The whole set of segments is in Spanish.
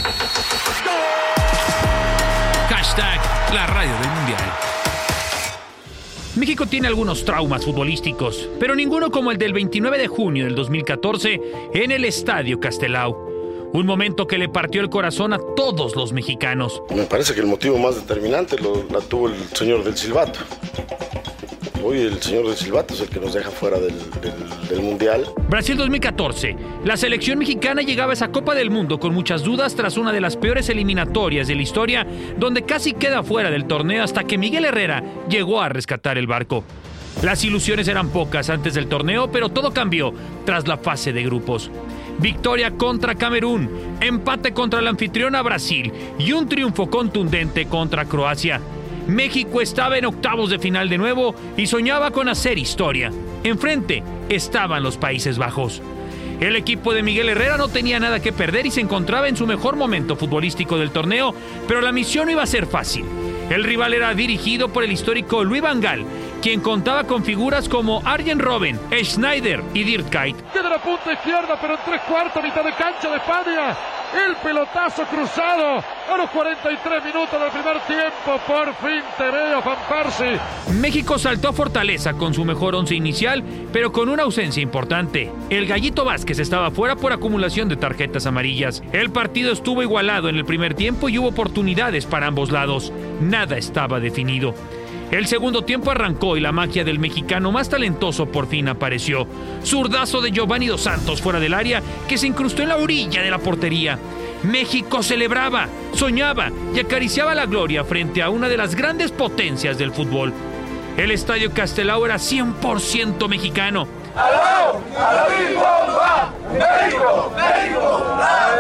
Hashtag la radio del mundial. México tiene algunos traumas futbolísticos, pero ninguno como el del 29 de junio del 2014 en el Estadio Castelao. Un momento que le partió el corazón a todos los mexicanos. Me parece que el motivo más determinante la tuvo el señor del silbato. Hoy el señor del silbato es el que nos deja fuera del Mundial. Brasil 2014. La selección mexicana llegaba a esa Copa del Mundo con muchas dudas tras una de las peores eliminatorias de la historia, donde casi queda fuera del torneo hasta que Miguel Herrera llegó a rescatar el barco. Las ilusiones eran pocas antes del torneo, pero todo cambió tras la fase de grupos. Victoria contra Camerún, empate contra la anfitriona Brasil y un triunfo contundente contra Croacia. México estaba en octavos de final de nuevo y soñaba con hacer historia. Enfrente estaban los Países Bajos. El equipo de Miguel Herrera no tenía nada que perder y se encontraba en su mejor momento futbolístico del torneo, pero la misión no iba a ser fácil. El rival era dirigido por el histórico Louis van Gaal, quien contaba con figuras como Arjen Robben, Schneider y Dirk Kuyt. De la punta izquierda, pero en 3/4, mitad de cancha de España. El pelotazo cruzado a los 43 minutos del primer tiempo. Por fin te veo, Van Persie. México saltó a Fortaleza con su mejor once inicial, pero con una ausencia importante. El Gallito Vázquez estaba fuera por acumulación de tarjetas amarillas. El partido estuvo igualado en el primer tiempo y hubo oportunidades para ambos lados. Nada estaba definido. El segundo tiempo arrancó y la magia del mexicano más talentoso por fin apareció. Zurdazo de Giovanni Dos Santos fuera del área que se incrustó en la orilla de la portería. México celebraba, soñaba y acariciaba la gloria frente a una de las grandes potencias del fútbol. El Estadio Castelao era 100% mexicano. ¡Aló! ¡Aló! ¡México! ¡México!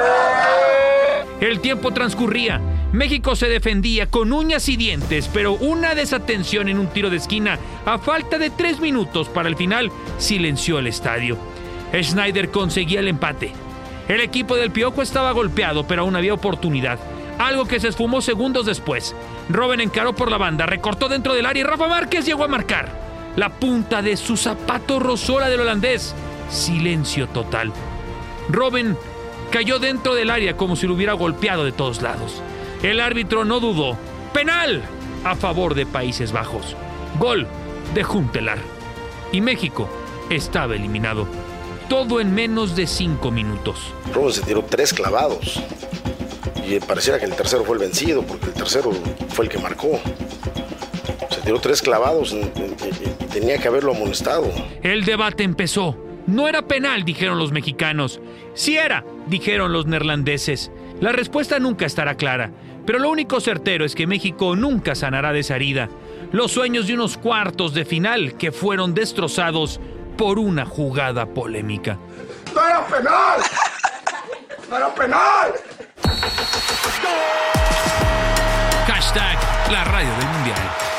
El tiempo transcurría. México se defendía con uñas y dientes, pero una desatención en un tiro de esquina, a falta de 3 minutos para el final, silenció el estadio. Schneider conseguía el empate. El equipo del Piojo estaba golpeado, pero aún había oportunidad, algo que se esfumó segundos después. Robben encaró por la banda, recortó dentro del área y Rafa Márquez llegó a marcar. La punta de su zapato rozó la del holandés. Silencio total. Robben cayó dentro del área como si lo hubiera golpeado de todos lados. El árbitro no dudó. ¡Penal! A favor de Países Bajos. Gol de Huntelaar. Y México estaba eliminado. Todo en menos de 5 minutos. Robben se tiró 3 clavados. Y pareciera que el tercero fue el vencido, porque el tercero fue el que marcó. Se tiró 3 clavados. Tenía que haberlo amonestado. El debate empezó. No era penal, dijeron los mexicanos. Sí era, dijeron los neerlandeses. La respuesta nunca estará clara, pero lo único certero es que México nunca sanará de esa herida. Los sueños de unos cuartos de final que fueron destrozados por una jugada polémica. ¡No era penal! ¡No era penal! Hashtag la radio del mundial.